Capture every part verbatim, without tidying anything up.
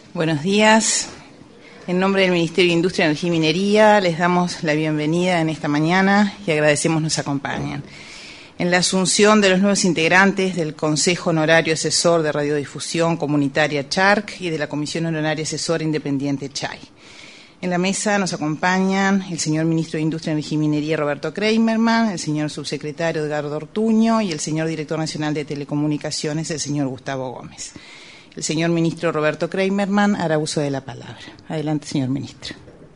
Buenos días. En nombre del Ministerio de Industria, Energía y Minería les damos la bienvenida en esta mañana y agradecemos nos acompañen. En la asunción de los nuevos integrantes del Consejo Honorario Asesor de Radiodifusión Comunitaria CHARC y de la Comisión Honoraria Asesora Independiente CHAI. En la mesa nos acompañan el señor Ministro de Industria, Energía y Minería, Roberto Kreimerman, el señor Subsecretario Edgardo Ortuño y el señor Director Nacional de Telecomunicaciones, el señor Gustavo Gómez. El señor Ministro Roberto Kreimerman hará uso de la palabra. Adelante, señor Ministro.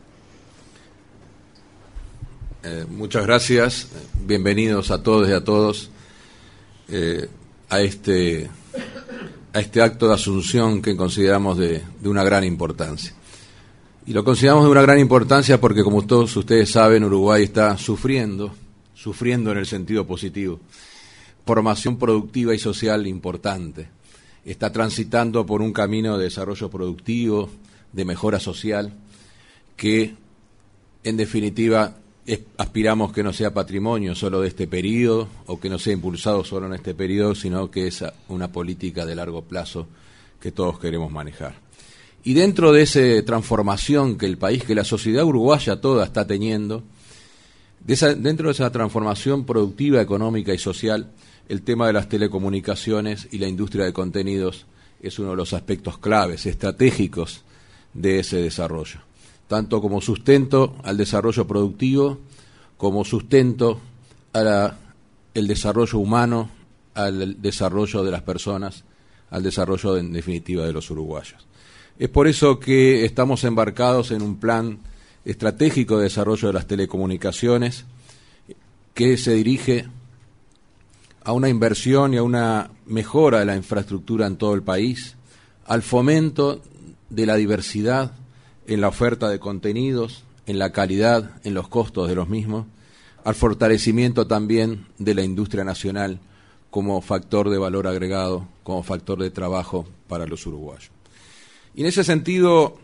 Eh, muchas gracias. Bienvenidos a todos y a todos eh, a este a este acto de asunción que consideramos de, de una gran importancia. Y lo consideramos de una gran importancia porque, como todos ustedes saben, Uruguay está sufriendo, sufriendo en el sentido positivo, formación productiva y social importante. Está transitando por un camino de desarrollo productivo, de mejora social, que en definitiva es, aspiramos que no sea patrimonio solo de este periodo o que no sea impulsado solo en este periodo, sino que es una política de largo plazo que todos queremos manejar. Y dentro de esa transformación que el país, que la sociedad uruguaya toda está teniendo, de esa, dentro de esa transformación productiva, económica y social, el tema de las telecomunicaciones y la industria de contenidos es uno de los aspectos claves, estratégicos de ese desarrollo, tanto como sustento al desarrollo productivo, como sustento al desarrollo humano, al desarrollo de las personas, al desarrollo en definitiva de los uruguayos. Es por eso que estamos embarcados en un plan estratégico de desarrollo de las telecomunicaciones que se dirige a una inversión y a una mejora de la infraestructura en todo el país, al fomento de la diversidad en la oferta de contenidos, en la calidad, en los costos de los mismos, al fortalecimiento también de la industria nacional como factor de valor agregado, como factor de trabajo para los uruguayos. Y en ese sentido,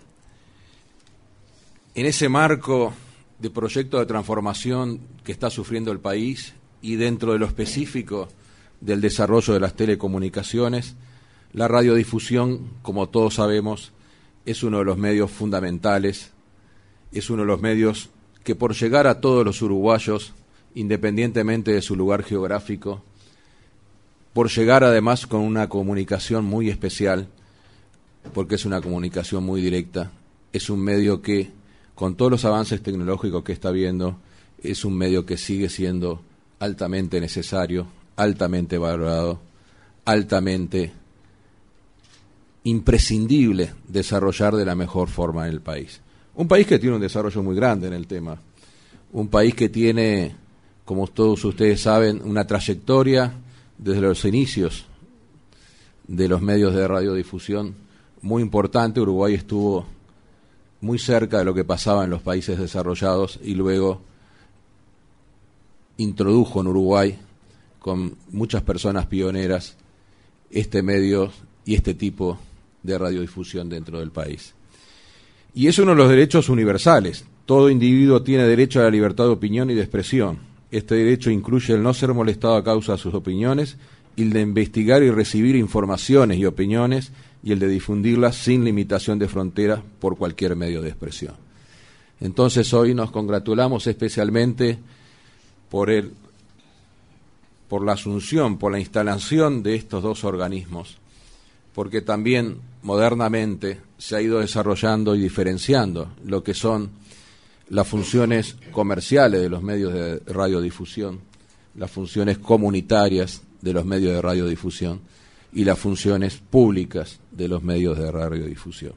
en ese marco de proyecto de transformación que está sufriendo el país, y dentro de lo específico del desarrollo de las telecomunicaciones, la radiodifusión, como todos sabemos, es uno de los medios fundamentales, es uno de los medios que por llegar a todos los uruguayos, independientemente de su lugar geográfico, por llegar además con una comunicación muy especial, porque es una comunicación muy directa, es un medio que, con todos los avances tecnológicos que está viendo, es un medio que sigue siendo altamente necesario, altamente valorado, altamente imprescindible desarrollar de la mejor forma en el país. Un país que tiene un desarrollo muy grande en el tema, un país que tiene, como todos ustedes saben, una trayectoria desde los inicios de los medios de radiodifusión muy importante. Uruguay estuvo muy cerca de lo que pasaba en los países desarrollados y luego introdujo en Uruguay, con muchas personas pioneras, este medio y este tipo de radiodifusión dentro del país. Y es uno de los derechos universales. Todo individuo tiene derecho a la libertad de opinión y de expresión. Este derecho incluye el no ser molestado a causa de sus opiniones, y el de investigar y recibir informaciones y opiniones, y el de difundirlas sin limitación de frontera por cualquier medio de expresión. Entonces hoy nos congratulamos especialmente por el, por la asunción, por la instalación de estos dos organismos, porque también modernamente se ha ido desarrollando y diferenciando lo que son las funciones comerciales de los medios de radiodifusión, las funciones comunitarias de los medios de radiodifusión y las funciones públicas de los medios de radiodifusión.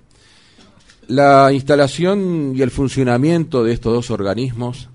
La instalación y el funcionamiento de estos dos organismos,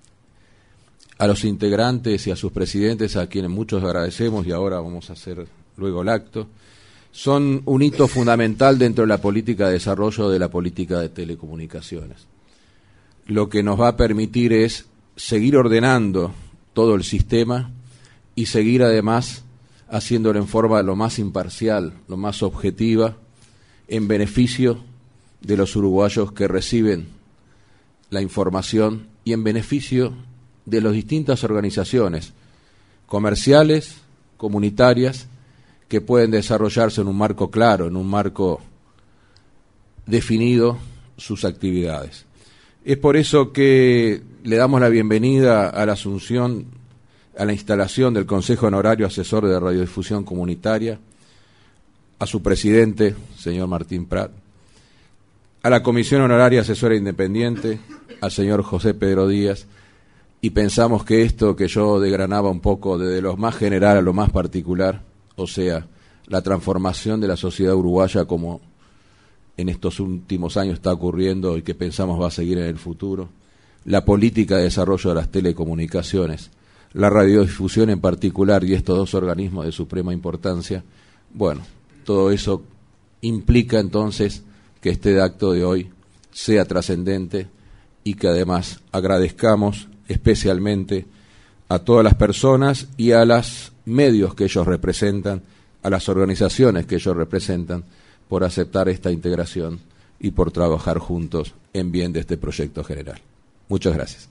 a los integrantes y a sus presidentes, a quienes muchos agradecemos y ahora vamos a hacer luego el acto, son un hito fundamental dentro de la política de desarrollo de la política de telecomunicaciones. Lo que nos va a permitir es seguir ordenando todo el sistema y seguir además haciéndolo en forma lo más imparcial, lo más objetiva, en beneficio de los uruguayos que reciben la información y en beneficio de las distintas organizaciones comerciales, comunitarias, que pueden desarrollarse en un marco claro, en un marco definido sus actividades. Es por eso que le damos la bienvenida a la asunción, a la instalación del Consejo Honorario Asesor de Radiodifusión Comunitaria, a su presidente, señor Martín Prat, a la Comisión Honoraria Asesora Independiente, al señor José Pedro Díaz, y pensamos que esto que yo desgranaba un poco desde lo más general a lo más particular, o sea, la transformación de la sociedad uruguaya como en estos últimos años está ocurriendo y que pensamos va a seguir en el futuro, la política de desarrollo de las telecomunicaciones, la radiodifusión en particular y estos dos organismos de suprema importancia, bueno, todo eso implica entonces que este acto de hoy sea trascendente y que además agradezcamos especialmente a todas las personas y a los medios que ellos representan, a las organizaciones que ellos representan, por aceptar esta integración y por trabajar juntos en bien de este proyecto general. Muchas gracias.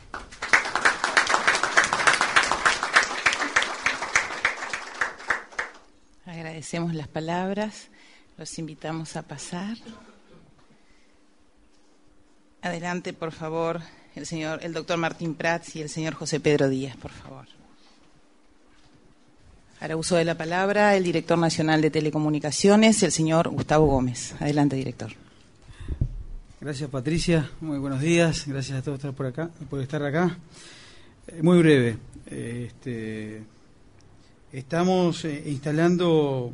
Agradecemos las palabras, los invitamos a pasar. Adelante, por favor, el señor, el doctor Martín Prats y el señor José Pedro Díaz, por favor. Hará uso de la palabra el director nacional de Telecomunicaciones, el señor Gustavo Gómez. Adelante, director. Gracias, Patricia. Muy buenos días. Gracias a todos por acá, por estar acá. Eh, muy breve. Eh, este, estamos eh, instalando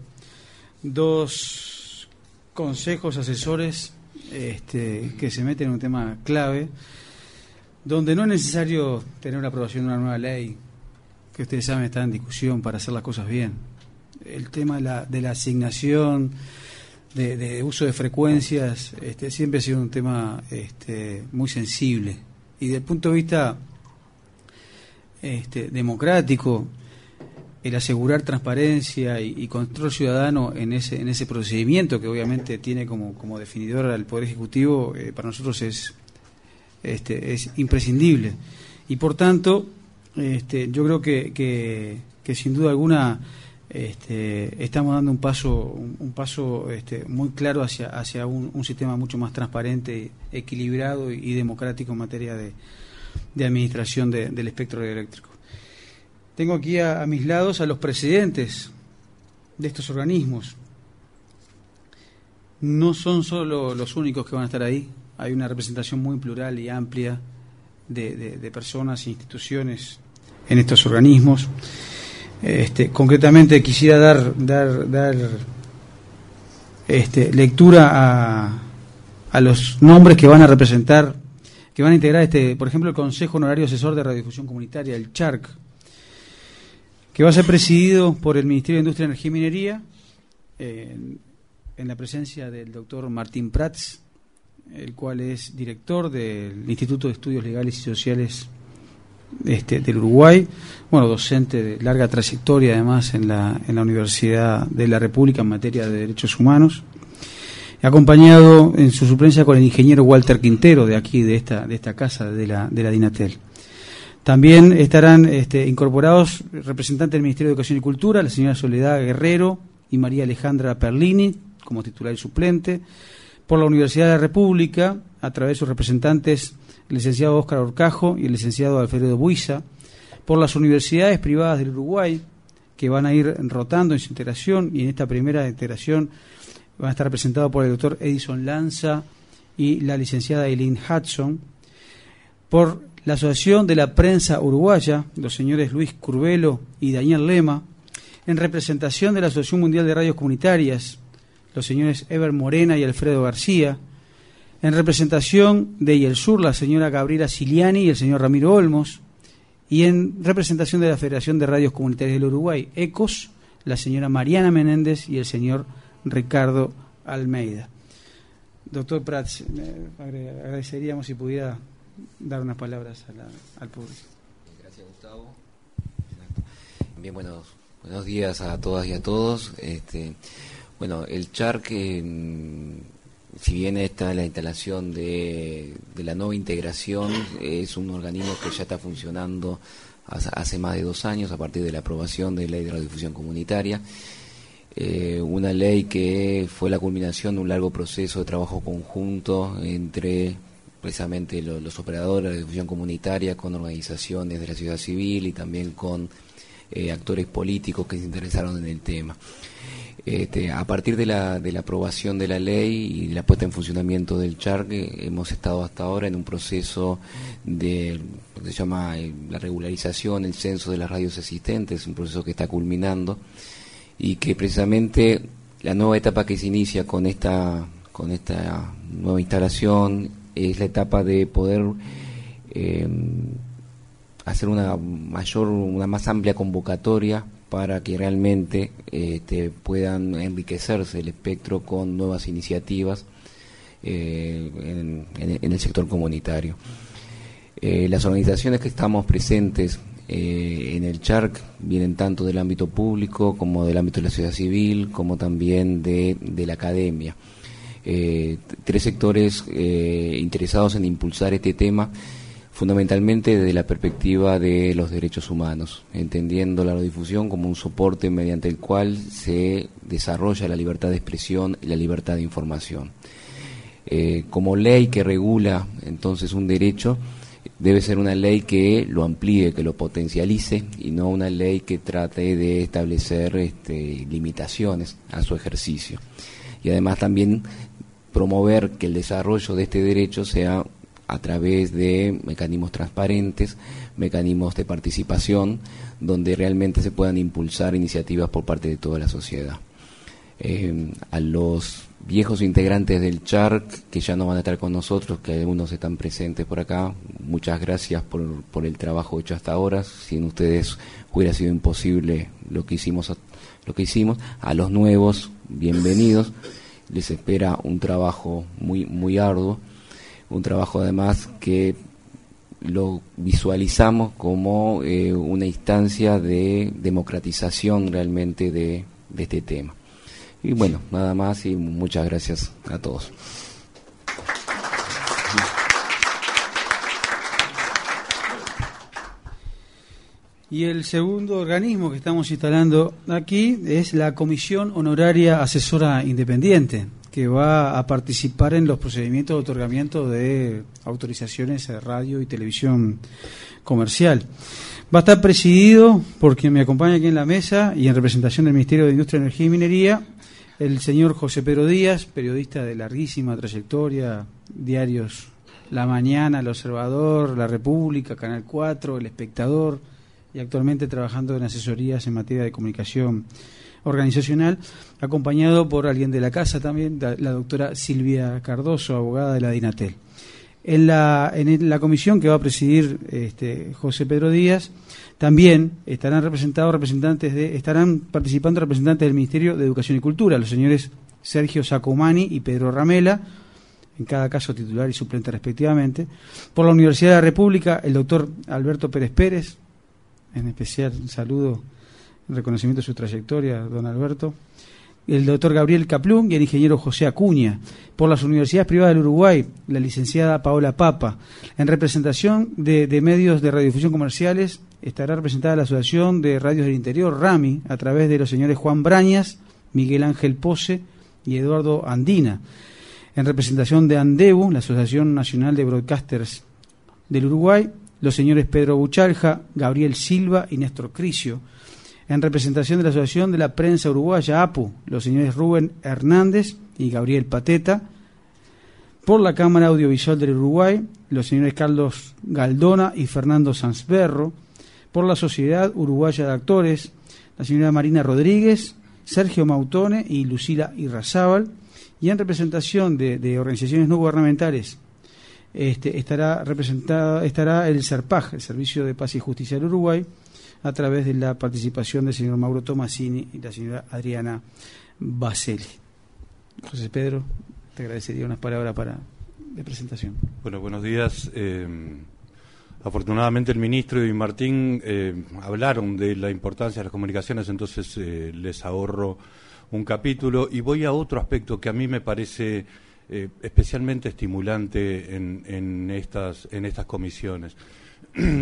dos consejos asesores este, que se meten en un tema clave, donde no es necesario tener una aprobación de una nueva ley, que ustedes saben está en discusión para hacer las cosas bien. El tema de la, de la asignación, de, de uso de frecuencias, este, siempre ha sido un tema este, muy sensible. Y desde el punto de vista este, democrático, el asegurar transparencia y, y control ciudadano en ese en ese procedimiento, que obviamente tiene como, como definidor al Poder Ejecutivo, eh, para nosotros es, este, es imprescindible. Y por tanto, Este, yo creo que, que, que sin duda alguna este, estamos dando un paso un, un paso este, muy claro hacia hacia un, un sistema mucho más transparente, equilibrado y, y democrático en materia de, de administración de, del espectro radioeléctrico. Tengo aquí a, a mis lados a los presidentes de estos organismos. No son solo los únicos que van a estar ahí, hay una representación muy plural y amplia de, de, de personas e instituciones en estos organismos. Este, concretamente quisiera dar dar dar este, lectura a, a los nombres que van a representar, que van a integrar este, por ejemplo, el Consejo Honorario Asesor de Radiodifusión Comunitaria, el C H A R C, que va a ser presidido por el Ministerio de Industria, Energía y Minería, eh, en, en la presencia del doctor Martín Prats, el cual es director del Instituto de Estudios Legales y Sociales Este, del Uruguay, bueno, docente de larga trayectoria además en la, en la Universidad de la República en materia de Derechos Humanos, acompañado en su suplencia con el ingeniero Walter Quintero, de aquí, de esta, de esta casa, de la, de la DINATEL. También estarán este, incorporados representantes del Ministerio de Educación y Cultura, la señora Soledad Guerrero y María Alejandra Perlini, como titular y suplente, por la Universidad de la República, a través de sus representantes, el licenciado Óscar Orcajo y el licenciado Alfredo Buiza, por las universidades privadas del Uruguay, que van a ir rotando en su integración, y en esta primera integración van a estar representados por el doctor Edison Lanza y la licenciada Eileen Hudson, por la Asociación de la Prensa Uruguaya, los señores Luis Curbelo y Daniel Lema, en representación de la Asociación Mundial de Radios Comunitarias, los señores Eber Morena y Alfredo García, en representación de IELSUR, la señora Gabriela Ciliani y el señor Ramiro Olmos, y en representación de la Federación de Radios Comunitarias del Uruguay, ECOS, la señora Mariana Menéndez y el señor Ricardo Almeida. Doctor Prats, agradeceríamos si pudiera dar unas palabras a la, al público. Gracias, Gustavo. Bien, buenos, buenos días a todas y a todos. Este, bueno, el C H A R C, eh, si bien está la instalación de, de la nueva integración, es un organismo que ya está funcionando hace, hace más de dos años a partir de la aprobación de la Ley de Radiodifusión Comunitaria. eh, una ley que fue la culminación de un largo proceso de trabajo conjunto entre precisamente los, los operadores de difusión comunitaria, con organizaciones de la sociedad civil y también con eh, actores políticos que se interesaron en el tema. Este, a partir de la, de la aprobación de la ley y la puesta en funcionamiento del Charc, eh, hemos estado hasta ahora en un proceso de lo que se llama eh, la regularización, el censo de las radios existentes, un proceso que está culminando y que precisamente la nueva etapa que se inicia con esta, con esta nueva instalación es la etapa de poder eh, hacer una mayor, una más amplia convocatoria para que realmente este, puedan enriquecerse el espectro con nuevas iniciativas eh, en, en, en el sector comunitario. Eh, las organizaciones que estamos presentes eh, en el Charc vienen tanto del ámbito público como del ámbito de la sociedad civil, como también de, de la academia. Eh, tres sectores eh, interesados en impulsar este tema, fundamentalmente desde la perspectiva de los derechos humanos, entendiendo la radiodifusión como un soporte mediante el cual se desarrolla la libertad de expresión y la libertad de información. Eh, como ley que regula entonces un derecho, debe ser una ley que lo amplíe, que lo potencialice, y no una ley que trate de establecer este, limitaciones a su ejercicio. Y además también promover que el desarrollo de este derecho sea a través de mecanismos transparentes, mecanismos de participación, donde realmente se puedan impulsar iniciativas por parte de toda la sociedad. Eh, a los viejos integrantes del Charc, que ya no van a estar con nosotros, que algunos están presentes por acá, muchas gracias por, por el trabajo hecho hasta ahora. Sin ustedes hubiera sido imposible lo que hicimos, lo que hicimos. A los nuevos, bienvenidos. Les espera un trabajo muy, muy arduo. Un trabajo además que lo visualizamos como eh, una instancia de democratización realmente de, de este tema. Y bueno, nada más y muchas gracias a todos. Y el segundo organismo que estamos instalando aquí es la Comisión Honoraria Asesora Independiente, que va a participar en los procedimientos de otorgamiento de autorizaciones de radio y televisión comercial. Va a estar presidido por quien me acompaña aquí en la mesa y en representación del Ministerio de Industria, Energía y Minería, el señor José Pedro Díaz, periodista de larguísima trayectoria, diarios La Mañana, El Observador, La República, Canal cuatro, El Espectador, y actualmente trabajando en asesorías en materia de comunicación organizacional, acompañado por alguien de la casa también, la doctora Silvia Cardoso, abogada de la DINATEL. En la, en la comisión que va a presidir este, José Pedro Díaz, también estarán representados representantes de, estarán participando representantes del Ministerio de Educación y Cultura, los señores Sergio Sacomani y Pedro Ramela, en cada caso titular y suplente respectivamente. Por la Universidad de la República, el doctor Alberto Pérez Pérez, en especial un saludo, en reconocimiento de su trayectoria, don Alberto. El doctor Gabriel Kaplún y el ingeniero José Acuña. Por las universidades privadas del Uruguay, la licenciada Paola Papa. En representación de, de medios de radiodifusión comerciales, estará representada la Asociación de Radios del Interior, RAMI, a través de los señores Juan Brañas, Miguel Ángel Pose y Eduardo Andina. En representación de ANDEBU, la Asociación Nacional de Broadcasters del Uruguay, los señores Pedro Buchalja, Gabriel Silva y Néstor Crisio. En representación de la Asociación de la Prensa Uruguaya, A P U, los señores Rubén Hernández y Gabriel Pateta. Por la Cámara Audiovisual del Uruguay, los señores Carlos Galdona y Fernando Sanzberro. Por la Sociedad Uruguaya de Actores, la señora Marina Rodríguez, Sergio Mautone y Lucila Irrazábal. Y en representación de, de organizaciones no gubernamentales, este, estará representada estará el SERPAJ, el Servicio de Paz y Justicia del Uruguay, a través de la participación del señor Mauro Tomasini y la señora Adriana Baseli. José Pedro, te agradecería unas palabras para de presentación. Bueno, buenos días. Eh, afortunadamente el ministro y Martín eh, hablaron de la importancia de las comunicaciones, entonces eh, les ahorro un capítulo y voy a otro aspecto que a mí me parece eh, especialmente estimulante en, en, estas, en estas comisiones.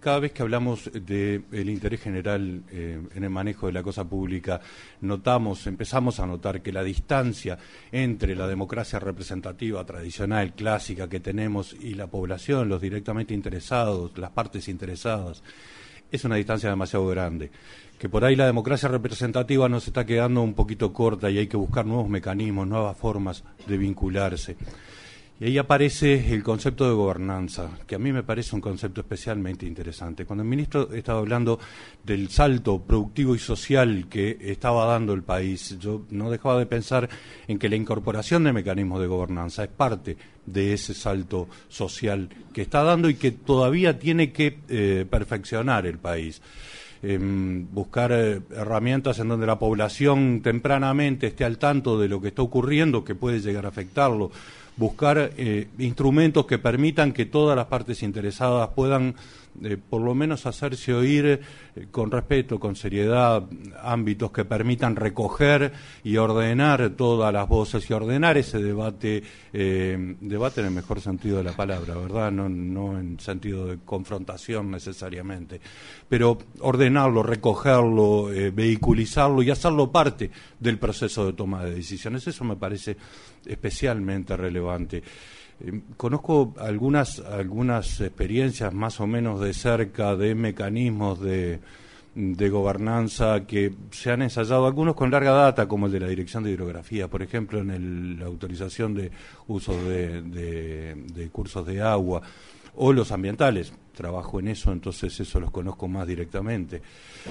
cada vez que hablamos del interés general eh, en el manejo de la cosa pública, notamos, empezamos a notar que la distancia entre la democracia representativa tradicional, clásica que tenemos y la población, los directamente interesados, las partes interesadas, es una distancia demasiado grande. Que por ahí la democracia representativa nos está quedando un poquito corta y hay que buscar nuevos mecanismos, nuevas formas de vincularse. Y ahí aparece el concepto de gobernanza, que a mí me parece un concepto especialmente interesante. Cuando el ministro estaba hablando del salto productivo y social que estaba dando el país, yo no dejaba de pensar en que la incorporación de mecanismos de gobernanza es parte de ese salto social que está dando y que todavía tiene que eh, perfeccionar el país. Eh, buscar eh, herramientas en donde la población tempranamente esté al tanto de lo que está ocurriendo, que puede llegar a afectarlo, buscar eh, instrumentos que permitan que todas las partes interesadas puedan eh, por lo menos hacerse oír eh, con respeto, con seriedad, ámbitos que permitan recoger y ordenar todas las voces y ordenar ese debate, eh, debate en el mejor sentido de la palabra, ¿verdad? No, no en sentido de confrontación necesariamente, pero ordenarlo, recogerlo, eh, vehiculizarlo y hacerlo parte del proceso de toma de decisiones. Eso me parece especialmente relevante. Eh, conozco algunas algunas experiencias más o menos de cerca de mecanismos de, de gobernanza que se han ensayado, algunos con larga data, como el de la Dirección de Hidrografía, por ejemplo, en el, la autorización de usos de, de, de cursos de agua, o los ambientales. Trabajo en eso, entonces eso los conozco más directamente.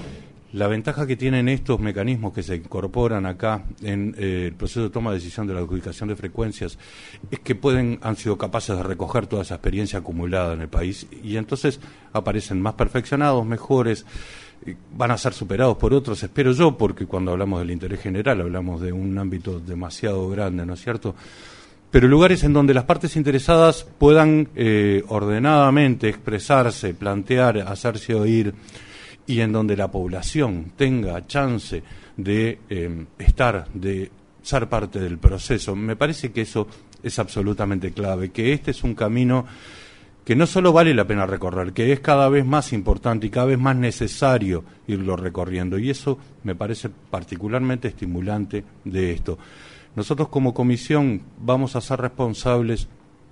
La ventaja que tienen estos mecanismos que se incorporan acá en eh, el proceso de toma de decisión de la adjudicación de frecuencias es que pueden, han sido capaces de recoger toda esa experiencia acumulada en el país y entonces aparecen más perfeccionados, mejores, van a ser superados por otros, espero yo, porque cuando hablamos del interés general hablamos de un ámbito demasiado grande, ¿no es cierto? Pero lugares en donde las partes interesadas puedan eh, ordenadamente expresarse, plantear, hacerse oír, y en donde la población tenga chance de eh, estar, de ser parte del proceso. Me parece que eso es absolutamente clave, que este es un camino que no solo vale la pena recorrer, que es cada vez más importante y cada vez más necesario irlo recorriendo, y eso me parece particularmente estimulante de esto. Nosotros como comisión vamos a ser responsables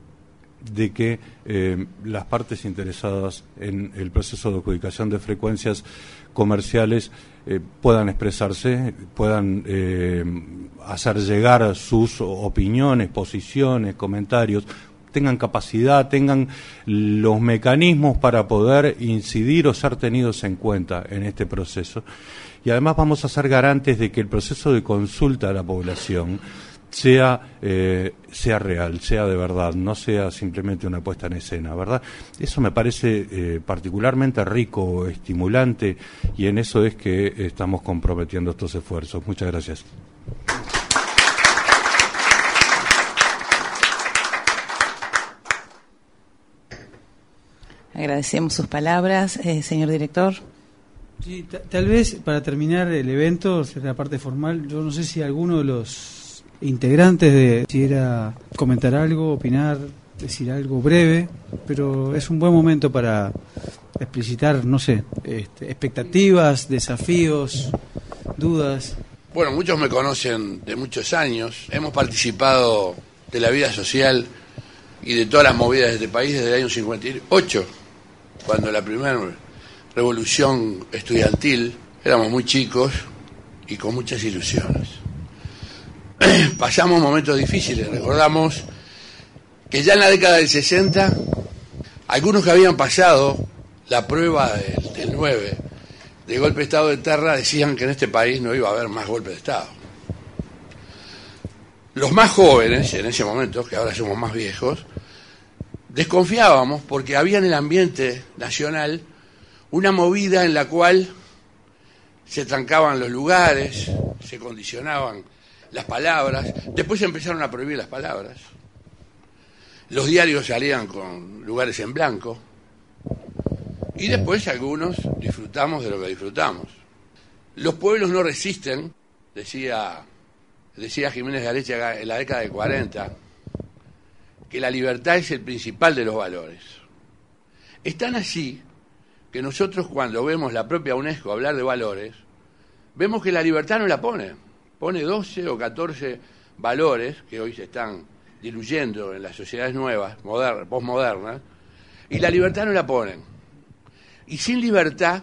de que eh, las partes interesadas en el proceso de adjudicación de frecuencias comerciales eh, puedan expresarse, puedan eh, hacer llegar sus opiniones, posiciones, comentarios, tengan capacidad, tengan los mecanismos para poder incidir o ser tenidos en cuenta en este proceso. Y además vamos a ser garantes de que el proceso de consulta a la población sea eh, sea real, sea de verdad, no sea simplemente una puesta en escena, ¿verdad? Eso me parece eh, particularmente rico, estimulante, y en eso es que estamos comprometiendo estos esfuerzos. Muchas gracias. Agradecemos sus palabras, eh, señor director. Sí, tal vez para terminar el evento, la parte formal, yo no sé si alguno de los integrantes de quisiera comentar algo, opinar, decir algo breve, pero es un buen momento para explicitar, no sé, este, expectativas, desafíos, dudas. Bueno, muchos me conocen de muchos años, hemos participado de la vida social y de todas las movidas de este país desde el año cincuenta y ocho, cuando la primera revolución estudiantil, éramos muy chicos y con muchas ilusiones. Pasamos momentos difíciles, recordamos que ya en la década del sesenta, algunos que habían pasado la prueba del, del nueve, de golpe de Estado de Terra, decían que en este país no iba a haber más golpe de Estado. Los más jóvenes, en ese momento, que ahora somos más viejos, desconfiábamos porque había en el ambiente nacional una movida en la cual se trancaban los lugares, se condicionaban las palabras, después empezaron a prohibir las palabras, los diarios salían con lugares en blanco, y después algunos disfrutamos de lo que disfrutamos. Los pueblos no resisten, decía, decía Jiménez de Arecha en la década de cuarenta, que la libertad es el principal de los valores. Es tan así que nosotros cuando vemos la propia UNESCO hablar de valores, vemos que la libertad no la pone. Pone doce o catorce valores que hoy se están diluyendo en las sociedades nuevas, modernas, postmodernas, y la libertad no la ponen. Y sin libertad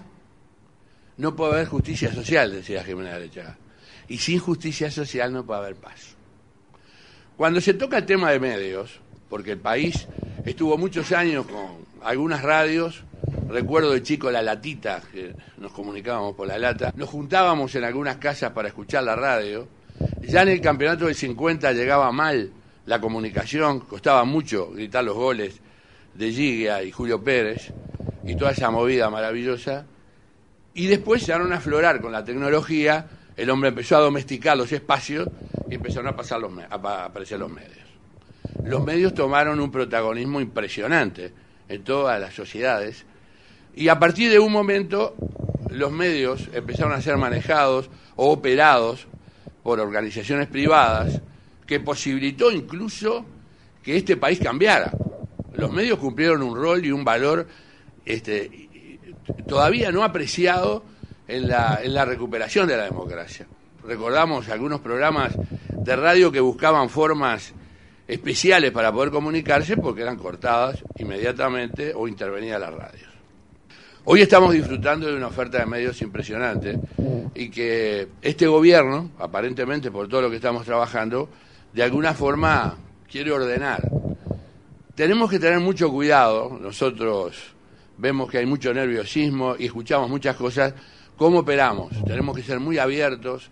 no puede haber justicia social, decía Jiménez de Arechaga. Y sin justicia social no puede haber paz. Cuando se toca el tema de medios, porque el país estuvo muchos años con algunas radios, recuerdo de chico la latita, que nos comunicábamos por la lata, nos juntábamos en algunas casas para escuchar la radio, ya en el campeonato del cincuenta llegaba mal la comunicación, costaba mucho gritar los goles de Gigia y Julio Pérez, y toda esa movida maravillosa, y después se van a aflorar con la tecnología, el hombre empezó a domesticar los espacios y empezaron a, pasar los, a aparecer los medios. Los medios tomaron un protagonismo impresionante en todas las sociedades, y a partir de un momento los medios empezaron a ser manejados o operados por organizaciones privadas, que posibilitó incluso que este país cambiara. Los medios cumplieron un rol y un valor este, todavía no apreciado en la, en la recuperación de la democracia. Recordamos algunos programas de radio que buscaban formas especiales para poder comunicarse porque eran cortadas inmediatamente o intervenía las radios. Hoy estamos disfrutando de una oferta de medios impresionante y que este gobierno, aparentemente por todo lo que estamos trabajando, de alguna forma quiere ordenar. Tenemos que tener mucho cuidado, nosotros vemos que hay mucho nerviosismo y escuchamos muchas cosas, ¿cómo operamos? Tenemos que ser muy abiertos,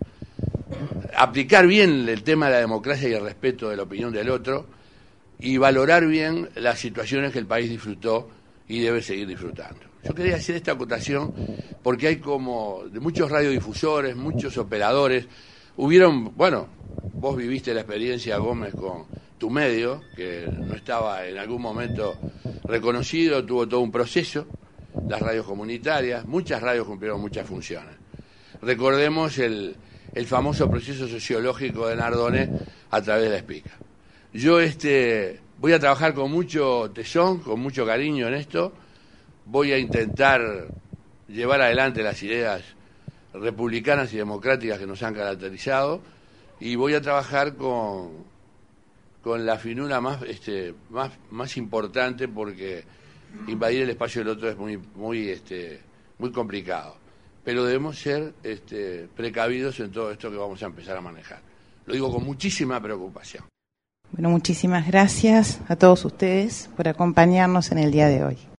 aplicar bien el tema de la democracia y el respeto de la opinión del otro y valorar bien las situaciones que el país disfrutó y debe seguir disfrutando. Yo quería hacer esta acotación porque hay como de muchos radiodifusores, muchos operadores. Hubieron, bueno, vos viviste la experiencia, Gómez, con tu medio, que no estaba en algún momento reconocido, tuvo todo un proceso, las radios comunitarias, muchas radios cumplieron muchas funciones. Recordemos el, el famoso proceso sociológico de Nardone a través de la Espica. Yo este, voy a trabajar con mucho tesón, con mucho cariño en esto. Voy a intentar llevar adelante las ideas republicanas y democráticas que nos han caracterizado y voy a trabajar con, con la finura más, este, más, más importante porque invadir el espacio del otro es muy, muy, este, muy complicado. Pero debemos ser este, precavidos en todo esto que vamos a empezar a manejar. Lo digo con muchísima preocupación. Bueno, muchísimas gracias a todos ustedes por acompañarnos en el día de hoy.